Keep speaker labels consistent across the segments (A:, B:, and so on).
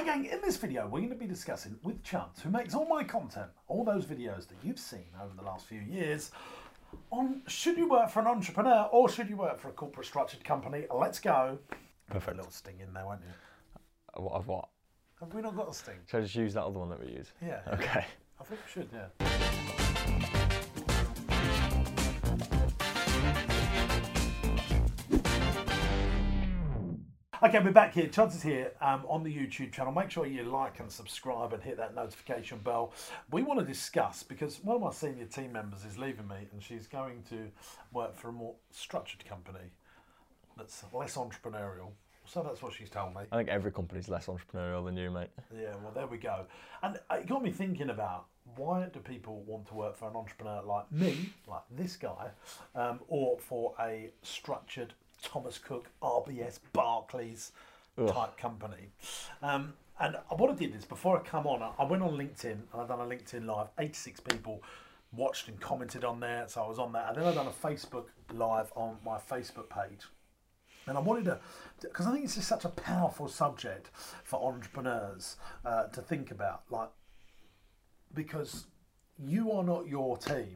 A: gang, in this video we're going to be discussing with Chuds, who makes all my content, all those videos that you've seen over the last few years, on should you work for an entrepreneur or should you work for a corporate structured company. Let's go.
B: Perfect.
A: A little sting in there, won't you?
B: Of what?
A: Have we not got a sting?
B: Should I just use that other one that we use?
A: Yeah.
B: Okay.
A: I think we should, yeah. Okay, we're back here. Chuds is here on the YouTube channel. Make sure you like and subscribe and hit that notification bell. We want to discuss, because one of my senior team members is leaving me and she's going to work for a more structured company that's less entrepreneurial. So that's what she's told me.
B: I think every company's less entrepreneurial than you, mate.
A: Yeah, well, there we go. And it got me thinking about, why do people want to work for an entrepreneur like me, like this guy, or for a structured Thomas Cook, RBS, Barclays type company? And what I did is, before I come on, I went on LinkedIn and I've done a LinkedIn Live. 86 people watched and commented on there, so I was on that. And then I've done a Facebook Live on my Facebook page. And I wanted to, because I think it's just such a powerful subject for entrepreneurs to think about, like, because you are not your team,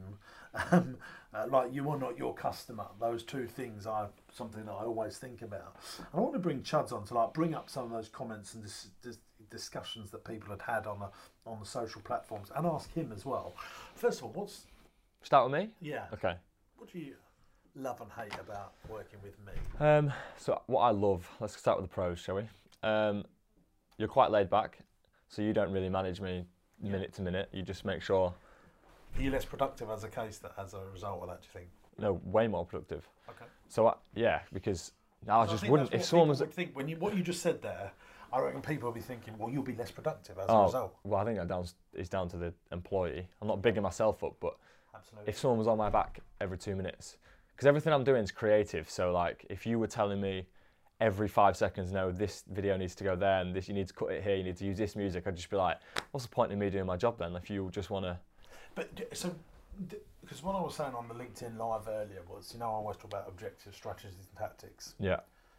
A: like you are not your customer. Those two things are something that I always think about. And I want to bring Chuds on to like bring up some of those comments and discussions that people had on the social platforms, and ask him as well. First of all,
B: Start with me?
A: Yeah.
B: Okay.
A: What do you love and hate about working with me?
B: So what I love, let's start with the pros, shall we? You're quite laid back, so you don't really manage me minute to minute. You just make sure.
A: Are you less productive as a result of that, do you think?
B: No, way more productive.
A: Okay.
B: So yeah, because I just wouldn't. If someone was
A: think what you just said there, I reckon people will be thinking, well, you'll be less productive as a result.
B: Well, I think that is down to the employee. I'm not bigging myself up, but
A: absolutely,
B: if someone was on my back every 2 minutes, because everything I'm doing is creative. So like, if you were telling me every 5 seconds, no, this video needs to go there, and this, you need to cut it here, you need to use this music, I'd just be like, what's the point in me doing my job then, if you just want to...
A: But, so, because what I was saying on the LinkedIn Live earlier was, I always talk about objectives, strategies and tactics.
B: Yeah.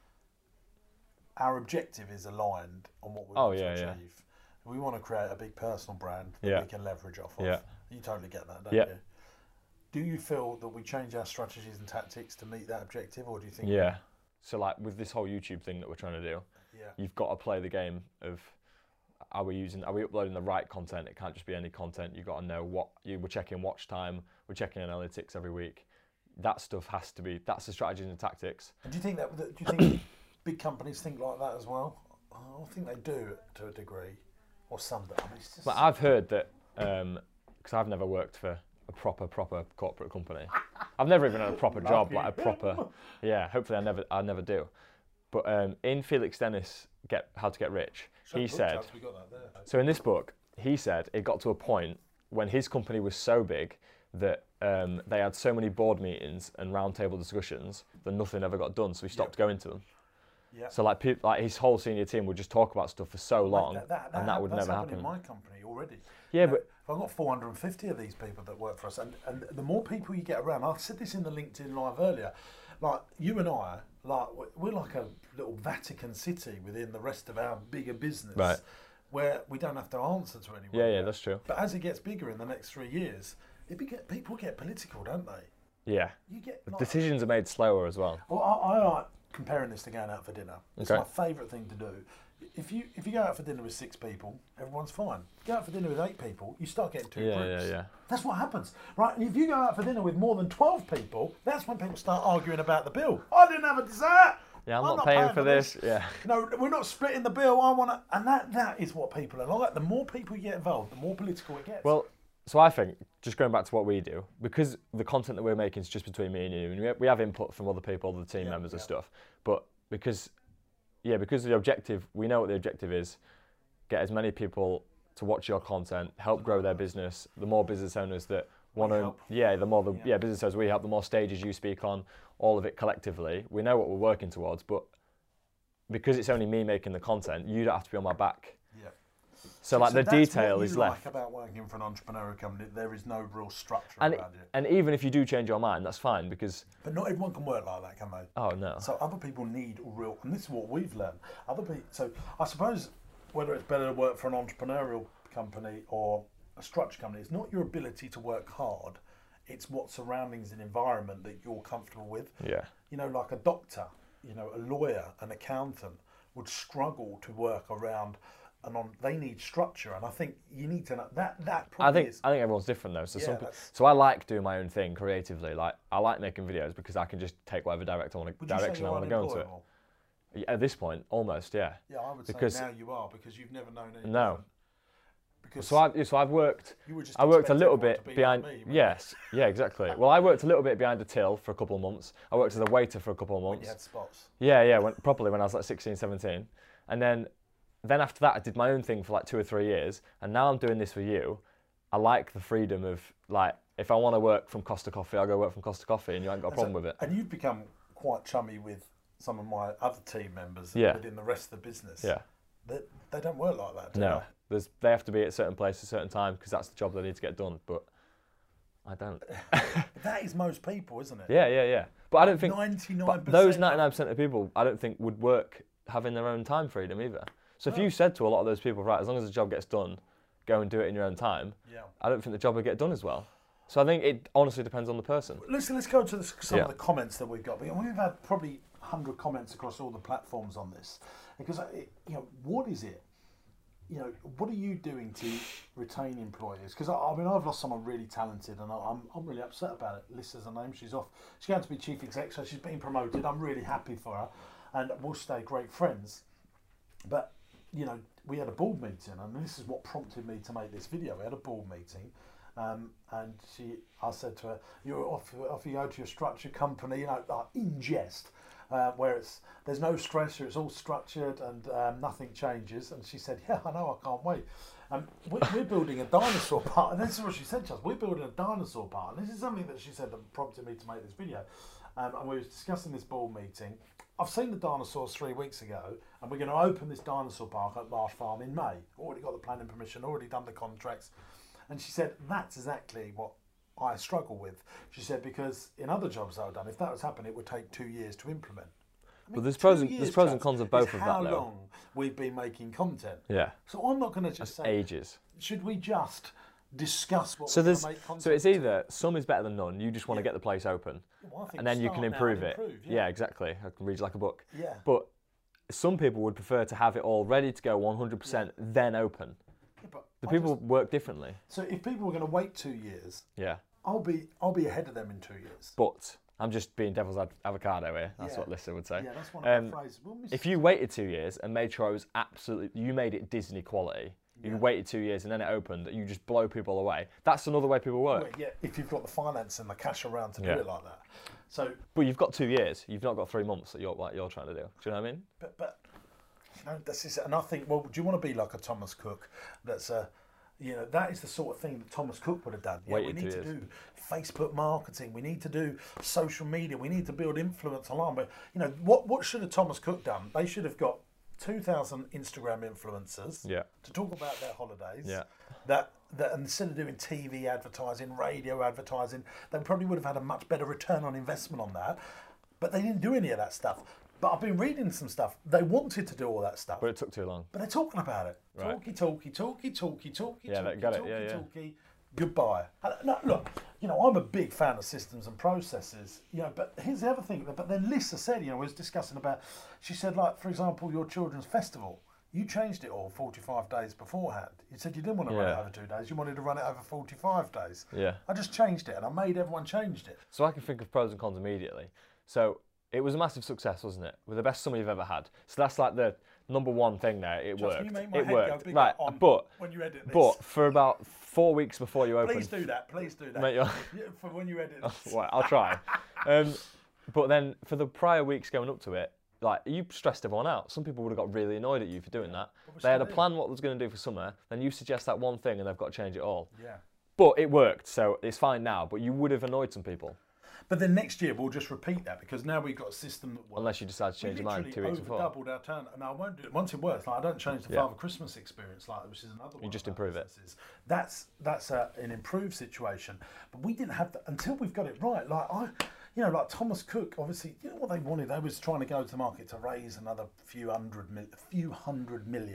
A: Our objective is aligned on what we want to achieve. Yeah. We want to create a big personal brand that we can leverage off of.
B: Yeah.
A: You totally get that, don't you? Do you feel that we change our strategies and tactics to meet that objective, or do you think...
B: Yeah. So like with this whole YouTube thing that we're trying to do, you've got to play the game of, are we uploading the right content? It can't just be any content. You've got to know we're checking watch time, we're checking analytics every week. That stuff has to be, that's the strategies and tactics.
A: And do you think big companies think like that as well? I think they do to a degree, or some do. I mean, it's just...
B: But I've heard that, because I've never worked for a proper corporate company. I've never even had a proper job, like a proper, hopefully I never do. But in Felix Dennis, How to Get Rich, he said,
A: we got that there.
B: So in this book, he said it got to a point when his company was so big that they had so many board meetings and roundtable discussions that nothing ever got done, so he stopped going to them. Yep. So like his whole senior team would just talk about stuff for so long, and that would never happen.
A: In my company already.
B: Yeah, but
A: I've got 450 of these people that work for us, and the more people you get around, I said this in the LinkedIn Live earlier, like you and I, like we're like a little Vatican City within the rest of our bigger business,
B: right,
A: where we don't have to answer to anyone.
B: Yeah, that's true.
A: But as it gets bigger in the next 3 years, people get political, don't they?
B: Yeah.
A: You get
B: decisions are made slower as well.
A: Well, I like comparing this to going out for dinner. It's my favourite thing to do. If you go out for dinner with 6 people, everyone's fine. Go out for dinner with 8 people, you start getting 2 groups.
B: Yeah.
A: That's what happens, right? And if you go out for dinner with more than 12 people, that's when people start arguing about the bill. I didn't have a dessert.
B: Yeah, I'm not paying for this. Yeah.
A: No, we're not splitting the bill. I want to, and that is what people are like. The more people you get involved, the more political it gets.
B: Well, so I think, just going back to what we do, because the content that we're making is just between me and you, and we have input from other people, the team members and stuff, but because the objective, we know what the objective is, get as many people to watch your content, help grow their business, the more business owners that want to, business owners we help, the more stages you speak on, all of it collectively, we know what we're working towards, but because it's only me making the content, you don't have to be on my back. Yeah. So like the detail is left.
A: Like about working for an entrepreneurial company, there is no real structure around it.
B: And even if you do change your mind, that's fine, because...
A: But not everyone can work like that, can they?
B: Oh, no.
A: So other people need real... And this is what we've learned. Other people... So I suppose whether it's better to work for an entrepreneurial company or a structured company, it's not your ability to work hard. It's what surroundings and environment that you're comfortable with.
B: Yeah.
A: You know, like a doctor, you know, a lawyer, an accountant would struggle to work around they need structure, and I think you need to know that
B: I
A: probably
B: think
A: is.
B: I think everyone's different though. So
A: Yeah,
B: so I like doing my own thing creatively. Like I like making videos because I can just take whatever direction I want to go into it. Yeah, at this point, almost, yeah.
A: Yeah, I would
B: because
A: say now you are, because you've never known any
B: no.
A: different. Because
B: So I've worked.
A: you would just
B: I worked a
A: expect
B: little
A: everyone
B: bit
A: to be
B: behind.
A: like me, wouldn't
B: Yes, yeah, exactly. Well, I worked a little bit behind the till for a couple of months. I worked as a waiter for a couple of
A: you? When
B: months.
A: you had spots.
B: Yeah, properly when I was like 16, 17. And then after that, I did my own thing for like 2 or 3 years. And now I'm doing this for you. I like the freedom of, like, if I want to work from Costa Coffee, I'll go work from Costa Coffee and you ain't got a problem with it.
A: And you've become quite chummy with some of my other team members
B: Yeah.
A: within the rest of the business.
B: Yeah.
A: They don't work like that, do
B: No, they have to be at a certain place at a certain time because that's the job they need to get done. But I don't.
A: they? That is most people, isn't it?
B: Yeah. But I don't think
A: 99%.
B: but those 99% of people, I don't think would work having their own time freedom either. So if you said to a lot of those people, right, as long as the job gets done, go and do it in your own time,
A: Yeah.
B: I don't think the job would get done as well. So I think it honestly depends on the person.
A: Let's go to some
B: Yeah.
A: of the comments that we've got. We've had probably 100 comments across all the platforms on this. Because, you know, what is it? You know, what are you doing to retain employees? Because, I mean, I've lost someone really talented and I'm really upset about it. Lisa's her name, she's off. She's going to be chief exec, so she's been promoted. I'm really happy for her and we'll stay great friends. But, you know, we had a board meeting and this is what prompted me to make this video. We had a board meeting. And I said to her, "You're off you go to your structured company, you know, like in jest, where there's no stress, it's all structured and nothing changes." And she said, "Yeah, I know, I can't wait." We're building a dinosaur park, and this is what she said to us. We're building a dinosaur park, and this is something that she said that prompted me to make this video. And we were discussing this board meeting. I've seen the dinosaurs 3 weeks ago, and we're going to open this dinosaur park at Marsh Farm in May. Already got the planning permission, already done the contracts. And she said, that's exactly what I struggle with. She said, because in other jobs that I've done, if that was happening, it would take 2 years to implement. I mean,
B: But there's pros and cons of both of that,
A: how
B: though.
A: long we've been making content.
B: Yeah.
A: So I'm not going to just say,
B: Ages.
A: should we just discuss what
B: So
A: we're going
B: there's
A: to make content?
B: so it's either some is better than none. You just want to get the place open,
A: Well, I think
B: and then you
A: start
B: can
A: now
B: improve
A: and
B: it.
A: improve,
B: Yeah, exactly. I can read you like a book.
A: Yeah.
B: But some people would prefer to have it all ready to go 100%, then open.
A: Yeah, but
B: The
A: I
B: people
A: just-
B: work differently.
A: so if people were going to wait 2 years,
B: Yeah.
A: I'll be ahead of them in 2 years.
B: But I'm just being devil's avocado here. That's
A: Yeah.
B: what Lisa would say.
A: Yeah, that's one of
B: Um,
A: my phrases. Well,
B: If you waited 2 years and made sure it was you made it Disney quality, you waited 2 years and then it opened, you just blow people away. That's another way people work.
A: Well, yeah, if you've got the finance and the cash around to
B: Yeah.
A: do it like that. So,
B: But you've got 2 years. You've not got 3 months that you're trying to do. Do you know what I mean?
A: but you know, this is, and I think, well, do you want to be like a Thomas Cook? That's you know, that is the sort of thing that Thomas Cook would have done. Yeah, we
B: Waited
A: need
B: 2
A: to
B: years.
A: do Facebook marketing. We need to do social media. We need to build influence online. But you know, what should have Thomas Cook done? They should have got 2,000 Instagram influencers
B: Yeah.
A: to talk about their holidays.
B: Yeah.
A: That instead of doing TV advertising, radio advertising, they probably would have had a much better return on investment on that. But they didn't do any of that stuff. But I've been reading some stuff. They wanted to do all that stuff,
B: But it took too long.
A: but they're talking about it.
B: Right.
A: Talky.
B: Yeah, they got it. Yeah, yeah.
A: Talky. Goodbye. No, look, you know, I'm a big fan of systems and processes. You know, but here's the other thing. But then Lisa said, you know, we was discussing about. She said, like, for example, your children's festival. You changed it all 45 days beforehand. You said you didn't want to run it
B: Yeah.
A: over 2 days. You wanted to run it over 45 days.
B: Yeah.
A: I just changed it, and I made everyone changed it.
B: So I can think of pros and cons immediately. So it was a massive success, wasn't it? With the best summer you've ever had. So that's like the number one thing there. It
A: Just
B: worked.
A: you make my
B: It
A: head
B: worked.
A: go bigger
B: Right.
A: on
B: But
A: when you edit this.
B: but for about 4 weeks before you opened.
A: Please do that. Please do that.
B: Mate, you're-
A: Yeah, for when you edit this.
B: Right, I'll try. But then for the prior weeks going up to it, like you stressed everyone out. Some people would have got really annoyed at you for doing that.
A: we're
B: They had a
A: still
B: plan what they was going to do for summer, then you suggest that one thing and they've got to change it all.
A: Yeah.
B: But it worked, so it's fine now. But you would have annoyed some people
A: But then next year we'll just repeat that because now we've got a system that works.
B: unless you decide to change your mind 2 weeks before.
A: Doubled our turn. No, I won't do it. Once it works, like I don't change the
B: Yeah.
A: Father Christmas experience, like which is another one.
B: You just
A: of our
B: improve it.
A: businesses. That's an improved situation. But we didn't have that until we've got it right. Like like Thomas Cook, obviously, you know what they wanted? They was trying to go to the market to raise another few hundred million.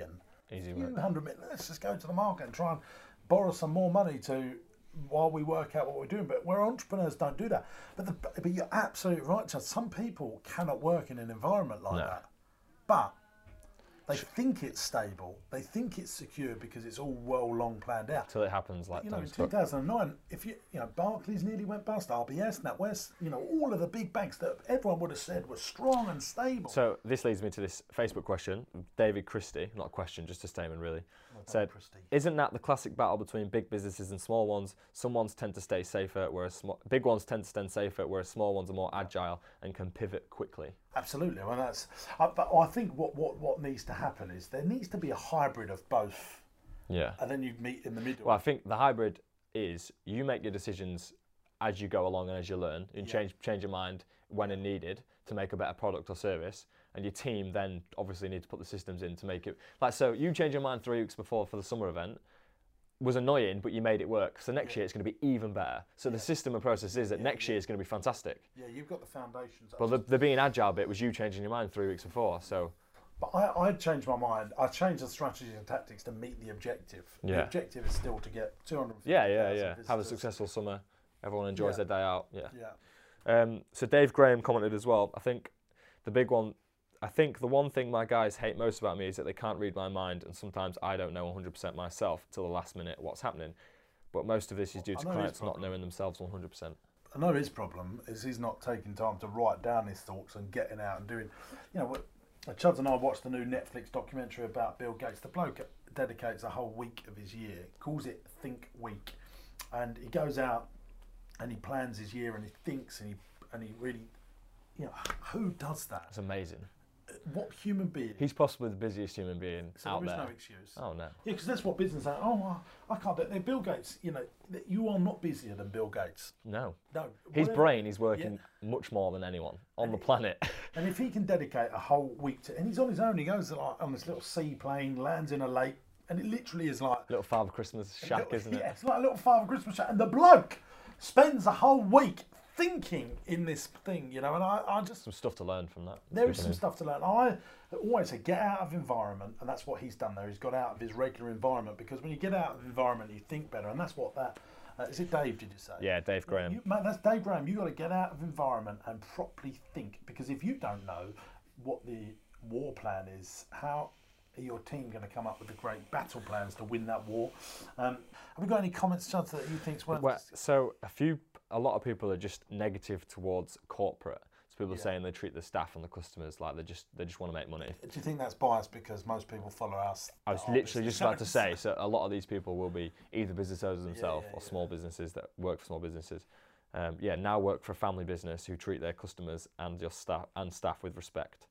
B: Easy
A: few
B: work.
A: 100 million. Let's just go to the market and try and borrow some more money while we work out what we're doing. But where entrepreneurs don't do that. But you're absolutely right, Chad. Some people cannot work in an environment like that. But they think it's stable. They think it's secure because it's all long planned out.
B: Till it happens, like
A: in 2009, if you Barclays nearly went bust, RBS, NatWest, all of the big banks that everyone would have said were strong and stable.
B: So this leads me to this Facebook question. David Christie, not a question, just a statement really, said, isn't that the classic battle between big businesses and small ones? Some ones tend to stay safer, whereas big ones tend to stay safer, whereas small ones are more agile and can pivot quickly.
A: Absolutely. Well, but I think what needs to happen is there needs to be a hybrid of both.
B: Yeah.
A: And then you meet in the middle.
B: Well, I think the hybrid is you make your decisions as you go along and as you learn, and change your mind when needed to make a better product or service. And your team then obviously need to put the systems in to make it. Like, so you change your mind 3 weeks before for the summer event, was annoying, but you made it work. So next year it's going to be even better. So the system and process is that next year is going to be fantastic.
A: Yeah, you've got the foundations.
B: But the being agile bit was you changing your mind 3 weeks before. So.
A: But I changed my mind. I changed the strategies and tactics to meet the objective.
B: Yeah.
A: The objective is still to get 250,000
B: Yeah.
A: visitors.
B: Have a successful summer. Everyone enjoys their day out.
A: Yeah.
B: So Dave Graham commented as well. I think the one thing my guys hate most about me is that they can't read my mind, and sometimes I don't know 100% myself till the last minute what's happening. But most of this is due to clients not knowing themselves 100%.
A: I know his problem is he's not taking time to write down his thoughts and getting out and doing. Chuds and I watched the new Netflix documentary about Bill Gates. The bloke dedicates a whole week of his year, calls it Think Week, and he goes out and he plans his year and he thinks and he really, who does that?
B: It's amazing.
A: What human being?
B: He's possibly the busiest human being out there.
A: There is no excuse.
B: Oh no.
A: Yeah, because that's what business are. I can't do it. Bill Gates, you are not busier than Bill Gates.
B: No.
A: No.
B: His brain is working much more than anyone on the planet.
A: And if he can dedicate a whole week and he's on his own, he goes on this little seaplane, lands in a lake, and it literally is like
B: little Father Christmas shack, isn't it?
A: Yeah, it's like a little Father Christmas shack, and the bloke spends a whole week thinking in this thing, and I just...
B: Some stuff to learn from that.
A: There is some stuff to learn. I always say get out of environment, and that's what he's done there. He's got out of his regular environment, because when you get out of environment, you think better, and that's what that... is it Dave, did you say?
B: Yeah, Dave Graham.
A: Mate, that's Dave Graham. You've got to get out of environment and properly think, because if you don't know what the war plan is, how are your team going to come up with the great battle plans to win that war? Have we got any comments, Chad, that you think's worth?
B: Well, so a lot of people are just negative towards corporate. So people saying they treat the staff and the customers like they just want to make money.
A: Do you think that's biased because most people follow us?
B: I was literally just about to say, so a lot of these people will be either business owners themselves or small businesses that work for small businesses. Now work for a family business who treat their customers and your staff with respect.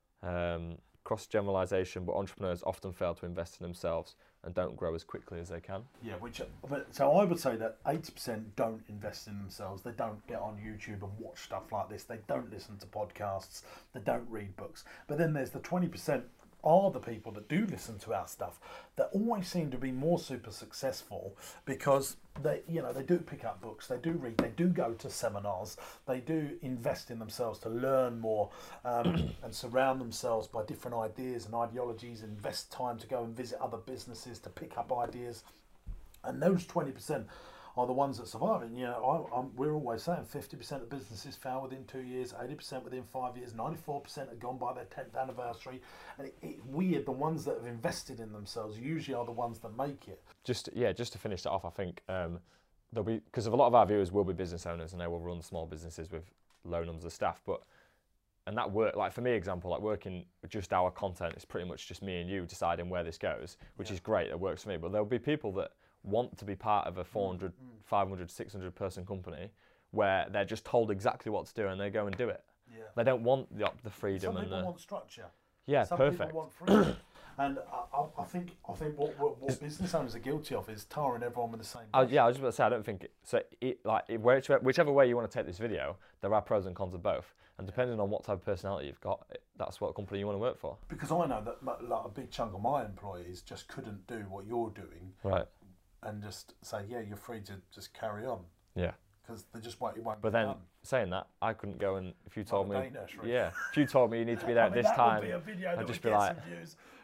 B: Cross generalisation, but entrepreneurs often fail to invest in themselves and don't grow as quickly as they can.
A: Yeah, so I would say that 80% don't invest in themselves. They don't get on YouTube and watch stuff like this. They don't listen to podcasts. They don't read books. But then there's the 20% are the people that do listen to our stuff that always seem to be more super successful because they do pick up books, they do read, they do go to seminars, they do invest in themselves to learn more and surround themselves by different ideas and ideologies, invest time to go and visit other businesses to pick up ideas. And those 20% are the ones that survive. And we're always saying 50% of businesses fail within 2 years, 80% within 5 years, 94% have gone by their 10th anniversary. And it's weird, the ones that have invested in themselves usually are the ones that make it.
B: Just to finish that off, I think there'll be, because a lot of our viewers will be business owners and they will run small businesses with low numbers of staff, and that work, like for me, example, like working just our content is pretty much just me and you deciding where this goes, which is great, it works for me. But there'll be people that want to be part of a 400, 500, 600 person company where they're just told exactly what to do and they go and do it. Yeah. They don't want the freedom.
A: Some people want structure.
B: Yeah,
A: Some
B: perfect.
A: people want freedom. And I think what business owners are guilty of is tarring everyone with the same brush.
B: Yeah, I was just about to say, I don't think so. Whichever way you want to take this video, there are pros and cons of both. And depending on what type of personality you've got, that's what company you want to work for.
A: Because I know that like, a big chunk of my employees just couldn't do what you're doing.
B: Right.
A: And just say, yeah, you're free to just carry on.
B: Yeah.
A: Because they just won't.
B: But then saying that, I couldn't go and if you told me,
A: if
B: you need to be there at this time,
A: Would be a video
B: I'd just
A: be like,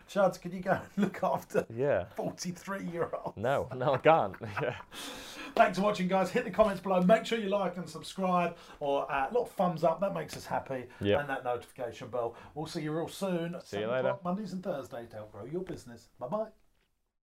A: Chuds, can you go and look after
B: Yeah.
A: 43-year-olds?
B: No, I can't. Yeah.
A: Thanks for watching, guys. Hit the comments below. Make sure you like and subscribe, or a little thumbs up. That makes us happy.
B: Yep.
A: And that notification bell. We'll see you real soon.
B: See you
A: 7
B: later.
A: o'clock Mondays and Thursdays to help grow your business. Bye-bye.